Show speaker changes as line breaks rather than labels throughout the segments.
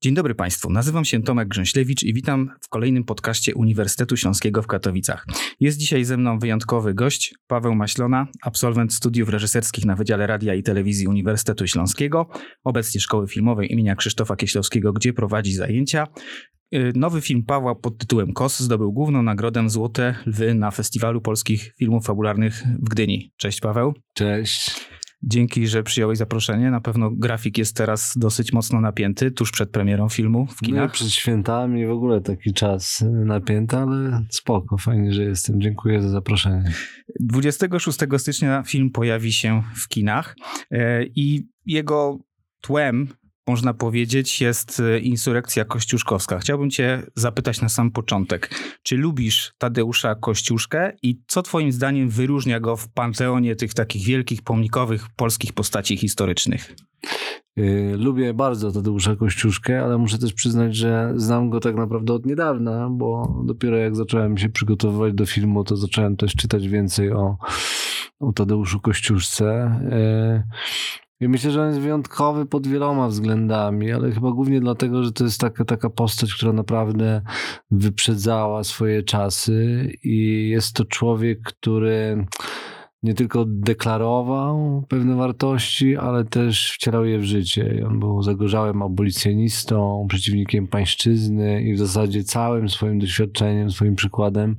Dzień dobry Państwu, nazywam się Tomek Grzęślewicz i witam w kolejnym podcaście Uniwersytetu Śląskiego w Katowicach. Jest dzisiaj ze mną wyjątkowy gość, Paweł Maślona, absolwent studiów reżyserskich na Wydziale Radia i Telewizji Uniwersytetu Śląskiego, obecnie Szkoły Filmowej imienia Krzysztofa Kieślowskiego, gdzie prowadzi zajęcia. Nowy film Pawła pod tytułem KOS zdobył główną nagrodę Złote Lwy na Festiwalu Polskich Filmów Fabularnych w Gdyni. Cześć Paweł.
Cześć.
Dzięki, że przyjąłeś zaproszenie. Na pewno grafik jest teraz dosyć mocno napięty, tuż przed premierą filmu w kinach.
No, przed świętami w ogóle taki czas napięty, ale spoko, fajnie, że jestem. Dziękuję za zaproszenie.
26 stycznia film pojawi się w kinach i jego tłem, można powiedzieć, jest insurekcja kościuszkowska. Chciałbym cię zapytać na sam początek, czy lubisz Tadeusza Kościuszkę i co twoim zdaniem wyróżnia go w panteonie tych takich wielkich, pomnikowych polskich postaci historycznych?
Lubię bardzo Tadeusza Kościuszkę, ale muszę też przyznać, że znam go tak naprawdę od niedawna, bo dopiero jak zacząłem się przygotowywać do filmu, to zacząłem też czytać więcej o Tadeuszu Kościuszce. I myślę, że on jest wyjątkowy pod wieloma względami, ale chyba głównie dlatego, że to jest taka postać, która naprawdę wyprzedzała swoje czasy i jest to człowiek, który nie tylko deklarował pewne wartości, ale też wcielał je w życie. I on był zagorzałym abolicjonistą, przeciwnikiem pańszczyzny i w zasadzie całym swoim doświadczeniem, swoim przykładem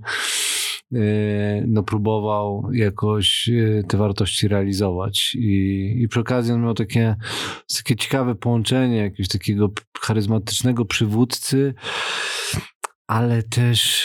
próbował jakoś te wartości realizować. I przy okazji on miał takie ciekawe połączenie jakiegoś takiego charyzmatycznego przywódcy, ale też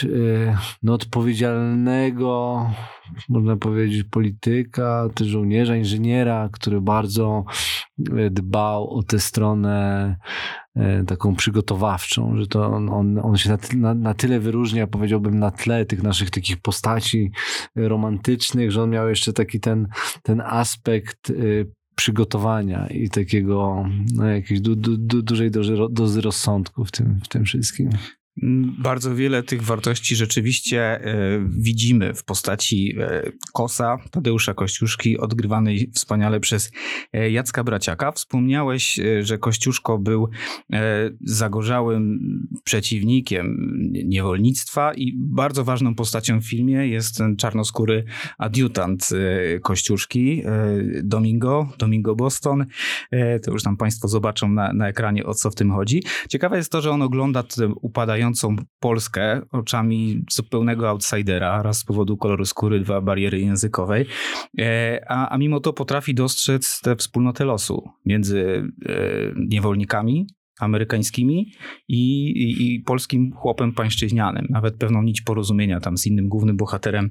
odpowiedzialnego, można powiedzieć, polityka, też żołnierza, inżyniera, który bardzo dbał o tę stronę taką przygotowawczą, że to on się na tyle wyróżnia, powiedziałbym, na tle tych naszych takich postaci romantycznych, że on miał jeszcze taki ten aspekt przygotowania i takiego jakiejś dużej dozy rozsądku w tym wszystkim.
Bardzo wiele tych wartości rzeczywiście widzimy w postaci Kosa, Tadeusza Kościuszki, odgrywanej wspaniale przez Jacka Braciaka. Wspomniałeś, że Kościuszko był zagorzałym przeciwnikiem niewolnictwa i bardzo ważną postacią w filmie jest ten czarnoskóry adiutant Kościuszki, Domingo Boston. To już tam Państwo zobaczą na ekranie, o co w tym chodzi. Ciekawe jest to, że on ogląda tę upadającą Polskę oczami zupełnego outsidera, raz z powodu koloru skóry, dwa bariery językowej, a mimo to potrafi dostrzec tę wspólnotę losu między niewolnikami amerykańskimi i polskim chłopem pańszczyźnianym. Nawet pewną nić porozumienia tam z innym głównym bohaterem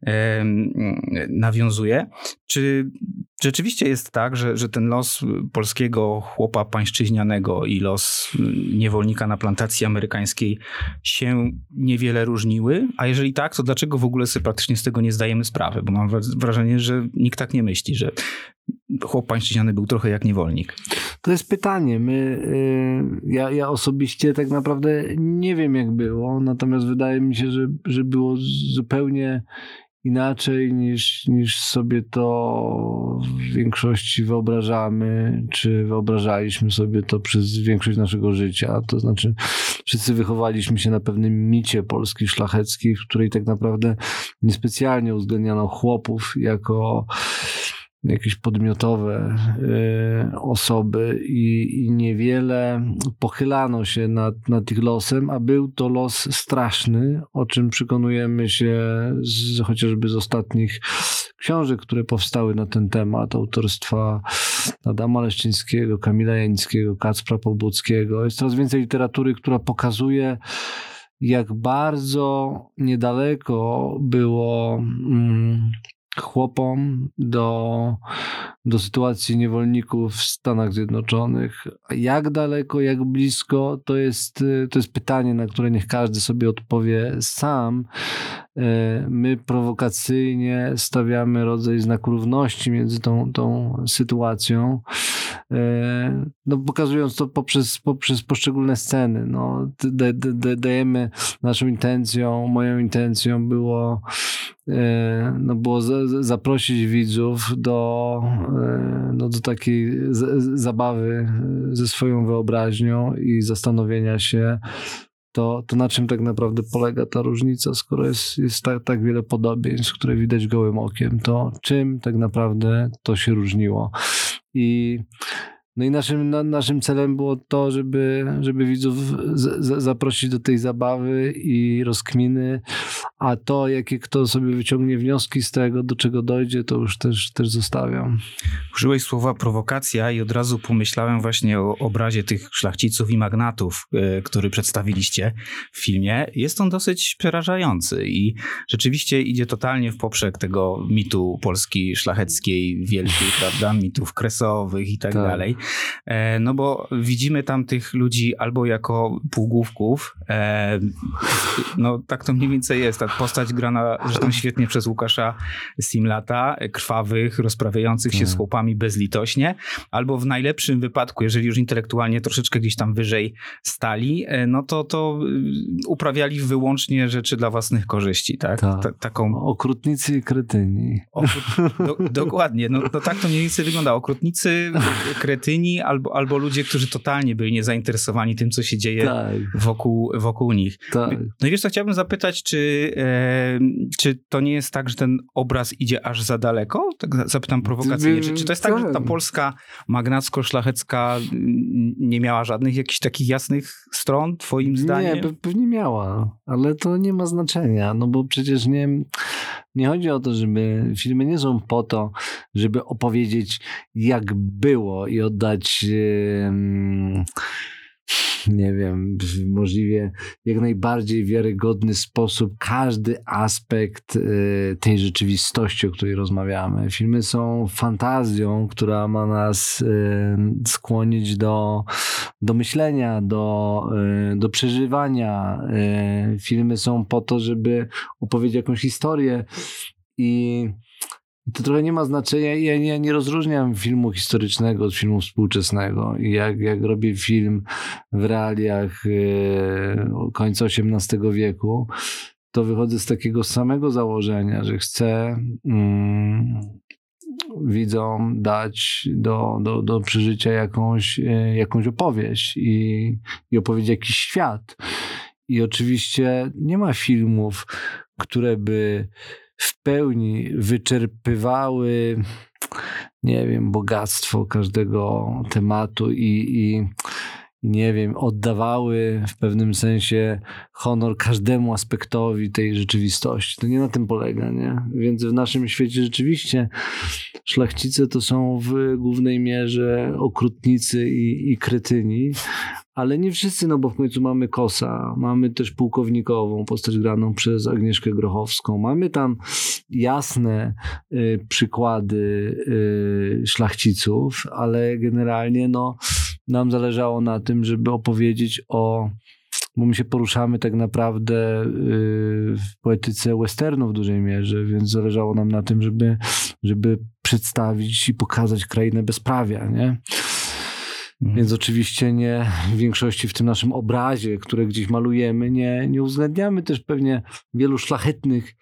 nawiązuje. Czy rzeczywiście jest tak, że ten los polskiego chłopa pańszczyźnianego i los niewolnika na plantacji amerykańskiej się niewiele różniły? A jeżeli tak, to dlaczego w ogóle sobie praktycznie z tego nie zdajemy sprawy? Bo mam wrażenie, że nikt tak nie myśli, że chłop pańszczyźniany był trochę jak niewolnik.
To jest pytanie. Ja osobiście tak naprawdę nie wiem, jak było, natomiast wydaje mi się, że było zupełnie inaczej niż sobie to w większości wyobrażamy, czy wyobrażaliśmy sobie to przez większość naszego życia. To znaczy wszyscy wychowaliśmy się na pewnym micie Polski szlacheckiej, w której tak naprawdę niespecjalnie uwzględniano chłopów jako jakieś podmiotowe osoby i niewiele pochylano się nad ich losem, a był to los straszny, o czym przekonujemy się chociażby z ostatnich książek, które powstały na ten temat, autorstwa Adama Leszczyńskiego, Kamila Janickiego, Kacpra Połbuckiego. Jest coraz więcej literatury, która pokazuje, jak bardzo niedaleko było chłopom do sytuacji niewolników w Stanach Zjednoczonych. Jak daleko, jak blisko, to jest pytanie, na które niech każdy sobie odpowie sam. My prowokacyjnie stawiamy rodzaj znaku równości między tą sytuacją. no pokazując to poprzez poszczególne sceny. No, dajemy naszą intencją, moją intencją było zaprosić widzów do takiej zabawy ze swoją wyobraźnią i zastanowienia się, to na czym tak naprawdę polega ta różnica, skoro jest tak wiele podobieństw, które widać gołym okiem, to czym tak naprawdę to się różniło. I naszym celem było to, żeby widzów zaprosić do tej zabawy i rozkminy, a to, jakie kto sobie wyciągnie wnioski z tego, do czego dojdzie, to już też zostawiam.
Użyłeś słowa prowokacja i od razu pomyślałem właśnie o obrazie tych szlachciców i magnatów, który przedstawiliście w filmie. Jest on dosyć przerażający i rzeczywiście idzie totalnie w poprzek tego mitu Polski szlacheckiej wielkiej, prawda, mitów kresowych i tak dalej. No bo widzimy tam tych ludzi albo jako półgłówków, no tak to mniej więcej jest, ta postać grana zresztą świetnie przez Łukasza Simlata, krwawych, rozprawiających się z chłopami bezlitośnie, albo w najlepszym wypadku, jeżeli już intelektualnie troszeczkę gdzieś tam wyżej stali, no to uprawiali wyłącznie rzeczy dla własnych korzyści, tak? Taką...
Okrutnicy i kretyni.
Dokładnie, no tak to mniej więcej wygląda. Okrutnicy, kretyni, albo ludzie, którzy totalnie byli niezainteresowani tym, co się dzieje wokół nich.
Tak.
No i wiesz co, chciałbym zapytać, czy to nie jest tak, że ten obraz idzie aż za daleko? Tak zapytam prowokacyjnie. Czy to jest tak, że ta Polska magnacko-szlachecka nie miała żadnych jakichś takich jasnych stron, twoim zdaniem?
Nie, pewnie miała, ale to nie ma znaczenia, no bo przecież nie chodzi o to, żeby filmy nie są po to, żeby opowiedzieć, jak było i oddać nie wiem, w możliwie jak najbardziej wiarygodny sposób każdy aspekt tej rzeczywistości, o której rozmawiamy. Filmy są fantazją, która ma nas skłonić do myślenia, do przeżywania. Filmy są po to, żeby opowiedzieć jakąś historię i to trochę nie ma znaczenia. Ja nie rozróżniam filmu historycznego od filmu współczesnego. I jak robię film w realiach końca XVIII wieku, to wychodzę z takiego samego założenia, że chcę widzom dać do przeżycia jakąś opowieść i opowiedzieć jakiś świat. I oczywiście nie ma filmów, które by w pełni wyczerpywały, nie wiem, bogactwo każdego tematu i nie wiem, oddawały w pewnym sensie honor każdemu aspektowi tej rzeczywistości. To nie na tym polega, nie? Więc w naszym świecie rzeczywiście szlachcice to są w głównej mierze okrutnicy i kretyni, ale nie wszyscy, no bo w końcu mamy Kosa, mamy też pułkownikową postać graną przez Agnieszkę Grochowską, mamy tam jasne przykłady szlachciców, ale generalnie nam zależało na tym, żeby opowiedzieć bo my się poruszamy tak naprawdę w poetyce westernu w dużej mierze, więc zależało nam na tym, żeby przedstawić i pokazać krainę bezprawia, nie? Więc oczywiście nie w większości w tym naszym obrazie, które gdzieś malujemy, nie uwzględniamy też pewnie wielu szlachetnych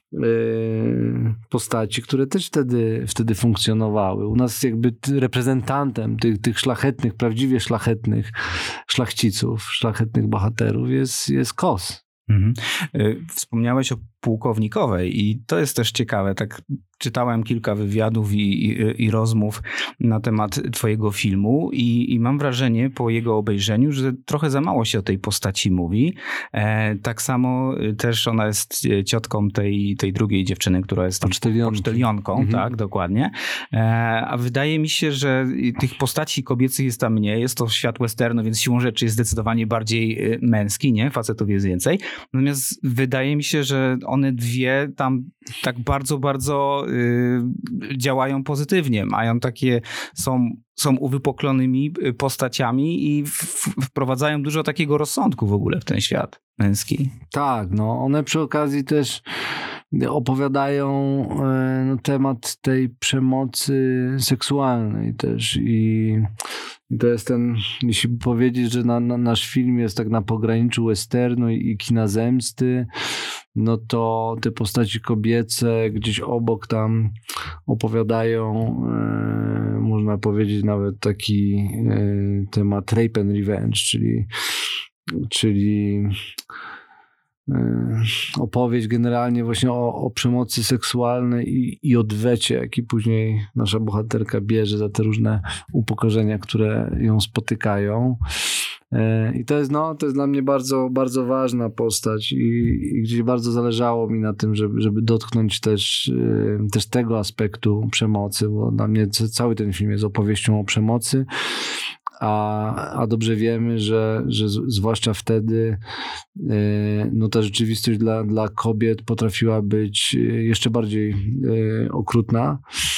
postaci, które też wtedy funkcjonowały. U nas jakby reprezentantem tych szlachetnych, prawdziwie szlachetnych szlachciców, szlachetnych bohaterów jest Kos.
Mhm. Wspomniałeś o pułkownikowej i to jest też ciekawe. Tak czytałem kilka wywiadów i rozmów na temat twojego filmu i mam wrażenie po jego obejrzeniu, że trochę za mało się o tej postaci mówi. Tak samo też ona jest ciotką tej drugiej dziewczyny, która jest pocztelionką, tak, dokładnie. A wydaje mi się, że tych postaci kobiecych jest tam mniej. Jest to świat westernu, więc siłą rzeczy jest zdecydowanie bardziej męski, nie? Facetów jest więcej. Natomiast wydaje mi się, że one dwie tam tak bardzo, bardzo działają pozytywnie. Mają takie, są uwypuklonymi postaciami i wprowadzają dużo takiego rozsądku w ogóle w ten świat męski.
Tak, one przy okazji też opowiadają no, temat tej przemocy seksualnej też i to jest ten, jeśli powiedzieć, że nasz film jest tak na pograniczu westernu i kina zemsty, no to te postaci kobiece gdzieś obok tam opowiadają, można powiedzieć nawet taki temat rape and revenge, czyli opowieść generalnie właśnie o przemocy seksualnej i odwecie, jaki później nasza bohaterka bierze za te różne upokorzenia, które ją spotykają. I to jest dla mnie bardzo, bardzo ważna postać i gdzieś bardzo zależało mi na tym, żeby dotknąć też tego aspektu przemocy, bo dla mnie cały ten film jest opowieścią o przemocy, a dobrze wiemy, że zwłaszcza wtedy no ta rzeczywistość dla kobiet potrafiła być jeszcze bardziej okrutna.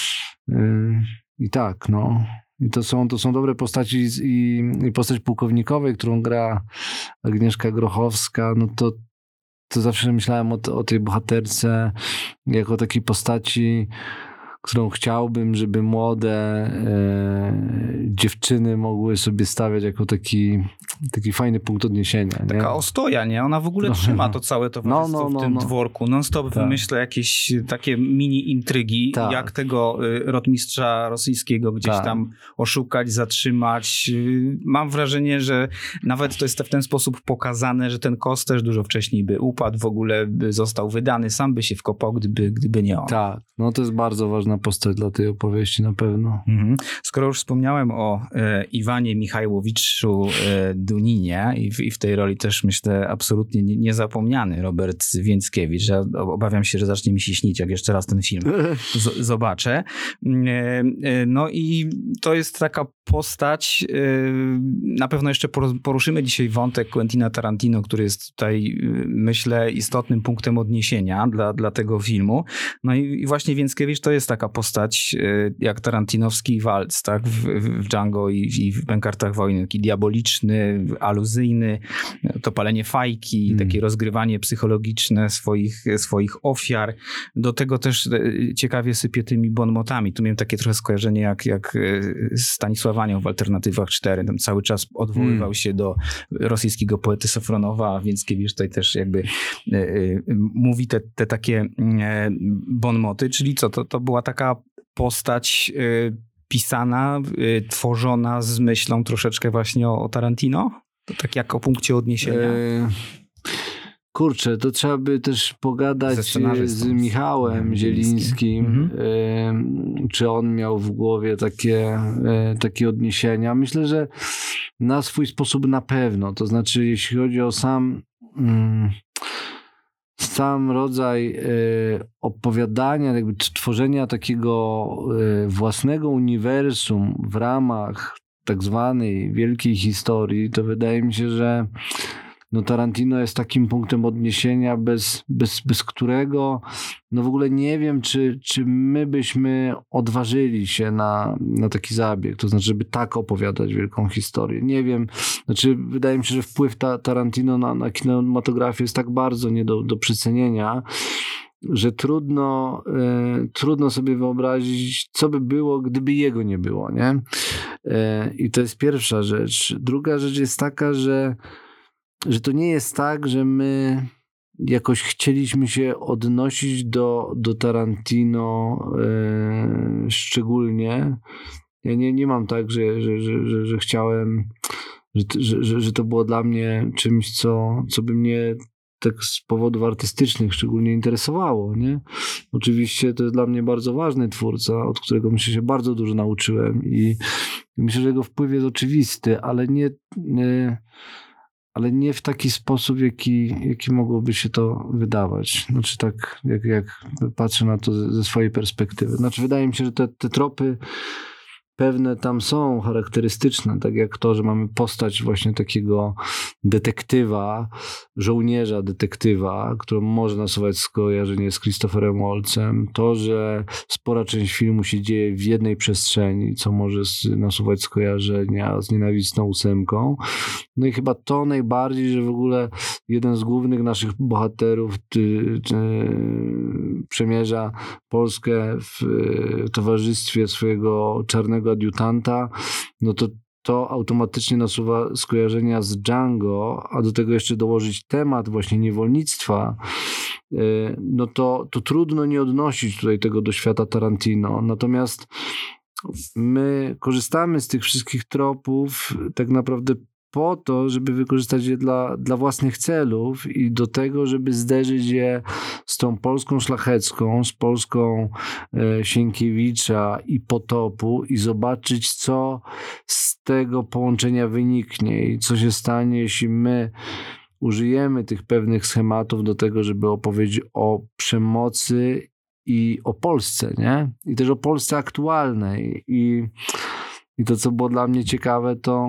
I tak, no. I to są dobre postaci i postać pułkownikowej, którą gra Agnieszka Grochowska, no to zawsze myślałem o tej bohaterce jako takiej postaci, którą chciałbym, żeby młode dziewczyny mogły sobie stawiać jako taki fajny punkt odniesienia. Nie?
Taka ostoja, nie? Ona w ogóle trzyma to całe towarzystwo w tym dworku. Non-stop wymyśla jakieś takie mini intrygi, jak tego rotmistrza rosyjskiego gdzieś tam oszukać, zatrzymać. Mam wrażenie, że nawet to jest w ten sposób pokazane, że ten Kos też dużo wcześniej by upadł, w ogóle by został wydany, sam by się wkopał, gdyby nie on.
Tak, no to jest bardzo ważna postać dla tej opowieści na pewno.
Skoro już wspomniałem o Iwanie Michajłowiczu Duninie i w tej roli też myślę absolutnie niezapomniany Robert Więckiewicz. Ja obawiam się, że zacznie mi się śnić, jak jeszcze raz ten film zobaczę. No i to jest taka postać, na pewno jeszcze poruszymy dzisiaj wątek Quentina Tarantino, który jest tutaj, myślę, istotnym punktem odniesienia dla tego filmu. No i właśnie Więckiewicz to jest taka postać jak tarantinowski walc, tak? W Django i w Bękartach Wojny, taki diaboliczny, aluzyjny, to palenie fajki, takie rozgrywanie psychologiczne swoich ofiar. Do tego też ciekawie sypie tymi bonmotami. Tu miałem takie trochę skojarzenie jak Stanisław Anioł w Alternatywach 4. Tam cały czas odwoływał się do rosyjskiego poety Sofronowa, a Więckiewicz tutaj też jakby mówi te takie bonmoty, czyli co? To była taka postać pisana, tworzona z myślą troszeczkę właśnie o Tarantino? To tak jak o punkcie odniesienia?
Kurczę, to trzeba by też pogadać z Michałem Zielińskim, czy on miał w głowie takie odniesienia. Myślę, że na swój sposób na pewno. To znaczy, jeśli chodzi o sam rodzaj opowiadania, jakby tworzenia takiego własnego uniwersum w ramach tak zwanej wielkiej historii, to wydaje mi się, że no Tarantino jest takim punktem odniesienia, bez którego no w ogóle nie wiem, czy my byśmy odważyli się na taki zabieg, to znaczy, żeby tak opowiadać wielką historię. Nie wiem, znaczy wydaje mi się, że wpływ Tarantino na kinematografię jest tak bardzo nie do przecenienia, że trudno sobie wyobrazić, co by było, gdyby jego nie było, nie? I to jest pierwsza rzecz. Druga rzecz jest taka, że to nie jest tak, że my jakoś chcieliśmy się odnosić do Tarantino szczególnie. Ja nie mam tak, że chciałem, że to było dla mnie czymś, co by mnie tak z powodów artystycznych szczególnie interesowało, nie? Oczywiście to jest dla mnie bardzo ważny twórca, od którego myślę, się bardzo dużo nauczyłem i myślę, że jego wpływ jest oczywisty, ale nie w taki sposób, jaki mogłoby się to wydawać. Znaczy tak, jak patrzę na to ze swojej perspektywy. Znaczy wydaje mi się, że te tropy pewne tam są charakterystyczne, tak jak to, że mamy postać właśnie takiego detektywa, żołnierza detektywa, którą może nasuwać skojarzenie z Christopherem Waltzem. To, że spora część filmu się dzieje w jednej przestrzeni, co może nasuwać skojarzenia z Nienawistną ósemką. No i chyba to najbardziej, że w ogóle jeden z głównych naszych bohaterów przemierza Polskę w towarzystwie swojego czarnego adiutanta, no to automatycznie nasuwa skojarzenia z Django, a do tego jeszcze dołożyć temat właśnie niewolnictwa, no to trudno nie odnosić tutaj tego do świata Tarantino. Natomiast my korzystamy z tych wszystkich tropów tak naprawdę po to, żeby wykorzystać je dla własnych celów i do tego, żeby zderzyć je z tą Polską szlachecką, z Polską Sienkiewicza i Potopu i zobaczyć, co z tego połączenia wyniknie i co się stanie, jeśli my użyjemy tych pewnych schematów do tego, żeby opowiedzieć o przemocy i o Polsce, nie? I też o Polsce aktualnej. I to, co było dla mnie ciekawe, to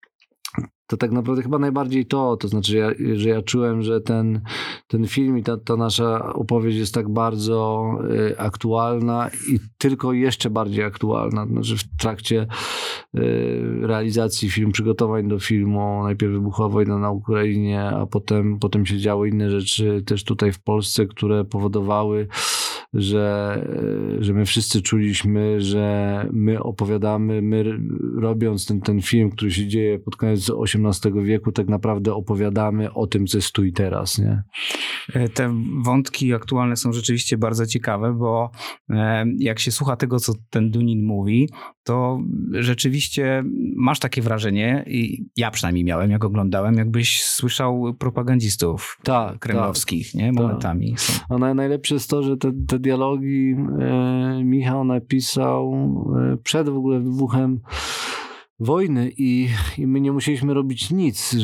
tak naprawdę chyba najbardziej to znaczy, że ja czułem, że ten film i ta nasza opowieść jest tak bardzo aktualna i tylko jeszcze bardziej aktualna. Znaczy w trakcie realizacji przygotowań do filmu, najpierw wybuchła wojna na Ukrainie, a potem się działy inne rzeczy też tutaj w Polsce, które powodowały, że my wszyscy czuliśmy, że my opowiadamy, my robiąc ten film, który się dzieje pod koniec XVIII wieku, tak naprawdę opowiadamy o tym, co jest tu i teraz, nie?
Te wątki aktualne są rzeczywiście bardzo ciekawe, bo jak się słucha tego, co ten Dunin mówi, to rzeczywiście masz takie wrażenie, i ja przynajmniej miałem, jak oglądałem, jakbyś słyszał propagandistów kremlowskich, nie? Momentami.
Tak. A najlepsze jest to, że te dialogi Michał napisał przed w ogóle wybuchem wojny i my nie musieliśmy robić nic,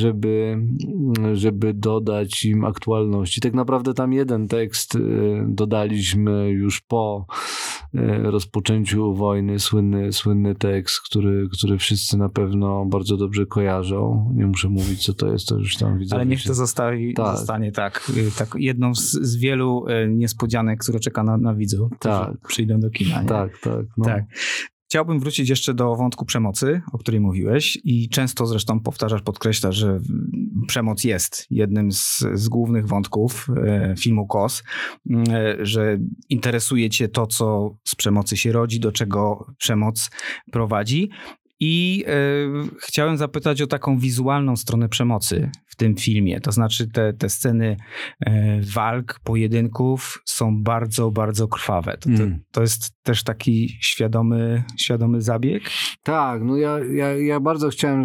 żeby dodać im aktualności. Tak naprawdę tam jeden tekst dodaliśmy już po rozpoczęciu wojny, słynny tekst, który wszyscy na pewno bardzo dobrze kojarzą. Nie muszę mówić, co to jest, to już tam widzę.
Ale niech to zostanie tak jedną z wielu niespodzianek, które czeka na widzów, którzy przyjdą do kina. Nie?
Tak. No.
Tak. Chciałbym wrócić jeszcze do wątku przemocy, o której mówiłeś i często zresztą powtarzasz, podkreślasz, że przemoc jest jednym z głównych wątków filmu KOS, że interesuje cię to, co z przemocy się rodzi, do czego przemoc prowadzi. I chciałem zapytać o taką wizualną stronę przemocy w tym filmie. To znaczy te sceny walk, pojedynków są bardzo, bardzo krwawe. To jest też taki świadomy zabieg? Tak,
no ja bardzo chciałem,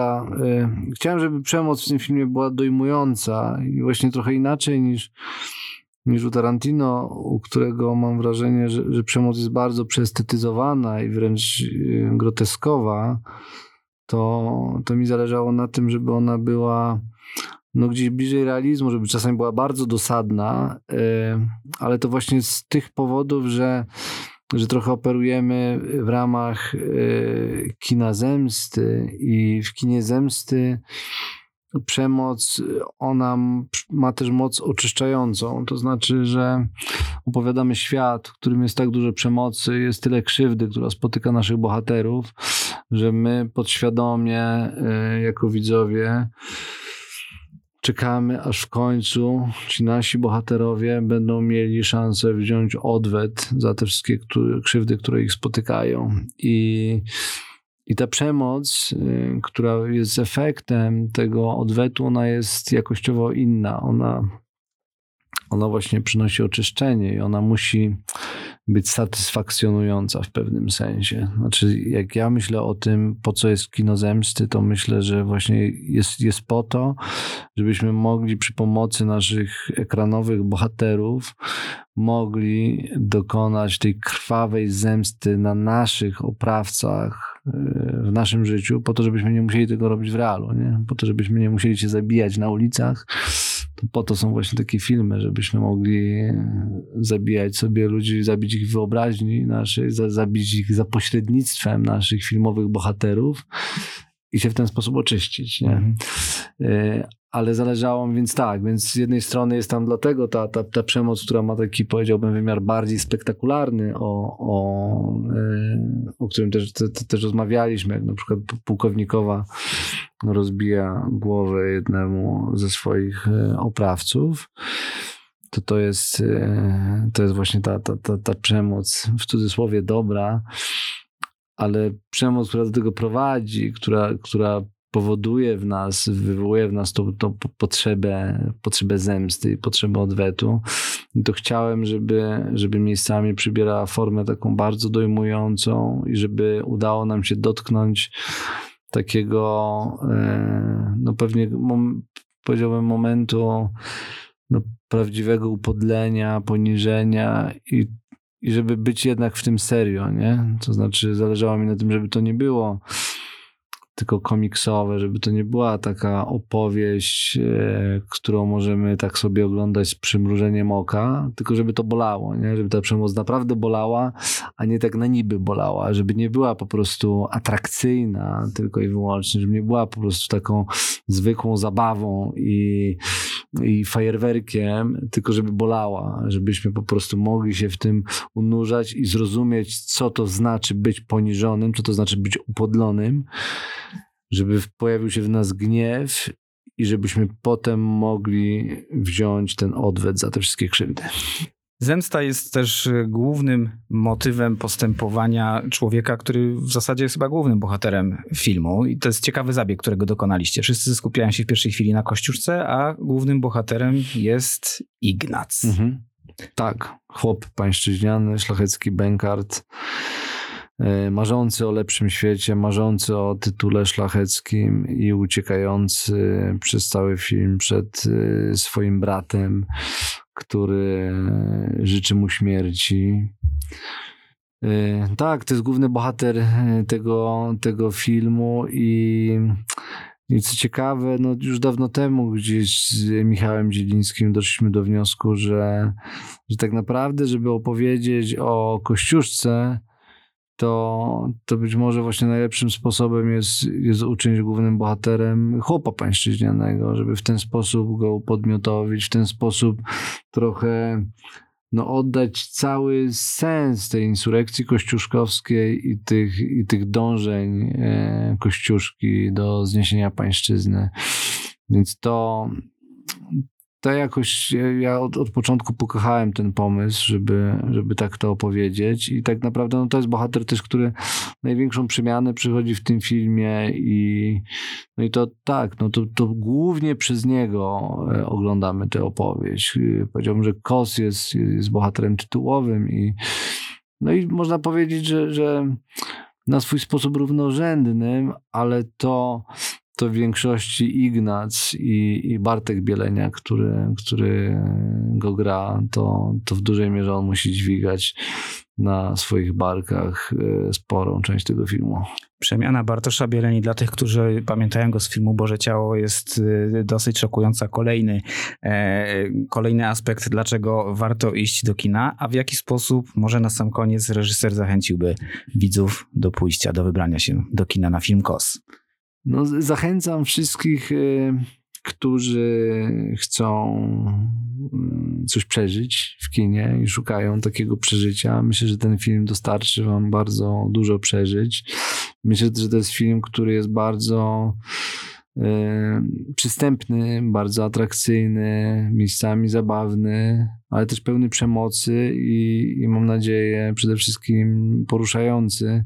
żeby przemoc w tym filmie była dojmująca i właśnie trochę inaczej niż u Tarantino, u którego mam wrażenie, że przemoc jest bardzo przeestetyzowana i wręcz groteskowa, to mi zależało na tym, żeby ona była gdzieś bliżej realizmu, żeby czasami była bardzo dosadna, ale to właśnie z tych powodów, że trochę operujemy w ramach kina zemsty i w kinie zemsty przemoc, ona ma też moc oczyszczającą. To znaczy, że opowiadamy świat, w którym jest tak dużo przemocy, jest tyle krzywdy, która spotyka naszych bohaterów, że my podświadomie jako widzowie czekamy, aż w końcu ci nasi bohaterowie będą mieli szansę wziąć odwet za te wszystkie krzywdy, które ich spotykają. I ta przemoc, która jest efektem tego odwetu, ona jest jakościowo inna. Ona właśnie przynosi oczyszczenie i ona musi być satysfakcjonująca w pewnym sensie. Znaczy, jak ja myślę o tym, po co jest kino zemsty, to myślę, że właśnie jest po to, żebyśmy mogli przy pomocy naszych ekranowych bohaterów mogli dokonać tej krwawej zemsty na naszych oprawcach w naszym życiu, po to, żebyśmy nie musieli tego robić w realu, nie? Po to, żebyśmy nie musieli się zabijać na ulicach. To po to są właśnie takie filmy, żebyśmy mogli zabijać sobie ludzi, zabić ich w wyobraźni naszej, zabić ich za pośrednictwem naszych filmowych bohaterów i się w ten sposób oczyścić, nie? ale zależało mi, więc z jednej strony jest tam dlatego ta przemoc, która ma taki, powiedziałbym, wymiar bardziej spektakularny, o którym też rozmawialiśmy, jak na przykład pułkownikowa rozbija głowę jednemu ze swoich oprawców, to jest właśnie ta przemoc, w cudzysłowie dobra, ale przemoc, która do tego prowadzi, która powoduje w nas, wywołuje w nas tą potrzebę zemsty i potrzebę odwetu, to chciałem, żeby miejscami przybierała formę taką bardzo dojmującą i żeby udało nam się dotknąć takiego, no pewnie powiedziałbym momentu prawdziwego upodlenia, poniżenia i żeby być jednak w tym serio, nie? To znaczy zależało mi na tym, żeby to nie było tylko komiksowe, żeby to nie była taka opowieść, którą możemy tak sobie oglądać z przymrużeniem oka, tylko żeby to bolało, nie? Żeby ta przemoc naprawdę bolała, a nie tak na niby bolała, żeby nie była po prostu atrakcyjna tylko i wyłącznie, żeby nie była po prostu taką zwykłą zabawą i fajerwerkiem, tylko żeby bolała, żebyśmy po prostu mogli się w tym unurzać i zrozumieć, co to znaczy być poniżonym, co to znaczy być upodlonym, żeby pojawił się w nas gniew i żebyśmy potem mogli wziąć ten odwet za te wszystkie krzywdy.
Zemsta jest też głównym motywem postępowania człowieka, który w zasadzie jest chyba głównym bohaterem filmu. I to jest ciekawy zabieg, którego dokonaliście. Wszyscy skupiają się w pierwszej chwili na Kościuszce, a głównym bohaterem jest Ignac.
Mhm. Tak, chłop pańszczyźniany, szlachecki bękart, marzący o lepszym świecie, marzący o tytule szlacheckim i uciekający przez cały film przed swoim bratem, który życzy mu śmierci. Tak, to jest główny bohater tego filmu i co ciekawe, no już dawno temu gdzieś z Michałem Zielińskim doszliśmy do wniosku, że tak naprawdę, żeby opowiedzieć o Kościuszce, to być może właśnie najlepszym sposobem jest uczynić głównym bohaterem chłopa pańszczyźnianego, żeby w ten sposób go upodmiotowić, w ten sposób trochę oddać cały sens tej insurekcji kościuszkowskiej i tych dążeń Kościuszki do zniesienia pańszczyzny. Więc to jakoś ja od początku pokochałem ten pomysł, żeby tak to opowiedzieć i tak naprawdę to jest bohater też, który największą przemianę przychodzi w tym filmie i to tak, to głównie przez niego oglądamy tę opowieść. Powiedziałbym, że Kos jest bohaterem tytułowym i można powiedzieć, że na swój sposób równorzędnym, ale to w większości Ignac i Bartek Bielenia, który go gra, to w dużej mierze on musi dźwigać na swoich barkach sporą część tego filmu.
Przemiana Bartosza Bieleni dla tych, którzy pamiętają go z filmu Boże Ciało, jest dosyć szokująca. Kolejny aspekt, dlaczego warto iść do kina, a w jaki sposób może na sam koniec reżyser zachęciłby widzów do pójścia, do wybrania się do kina na film Kos.
Zachęcam wszystkich, którzy chcą coś przeżyć w kinie i szukają takiego przeżycia. Myślę, że ten film dostarczy wam bardzo dużo przeżyć. Myślę, że to jest film, który jest bardzo przystępny, bardzo atrakcyjny, miejscami zabawny, ale też pełny przemocy i mam nadzieję przede wszystkim poruszający.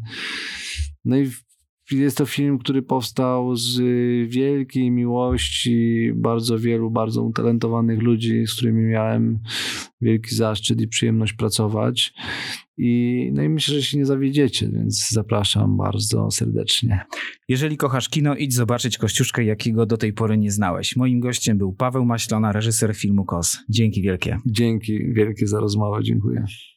Jest to film, który powstał z wielkiej miłości bardzo wielu, bardzo utalentowanych ludzi, z którymi miałem wielki zaszczyt i przyjemność pracować. I myślę, że się nie zawiedziecie, więc zapraszam bardzo serdecznie.
Jeżeli kochasz kino, idź zobaczyć Kościuszkę, jakiego do tej pory nie znałeś. Moim gościem był Paweł Maślona, reżyser filmu Kos. Dzięki wielkie.
Dzięki wielkie za rozmowę, dziękuję.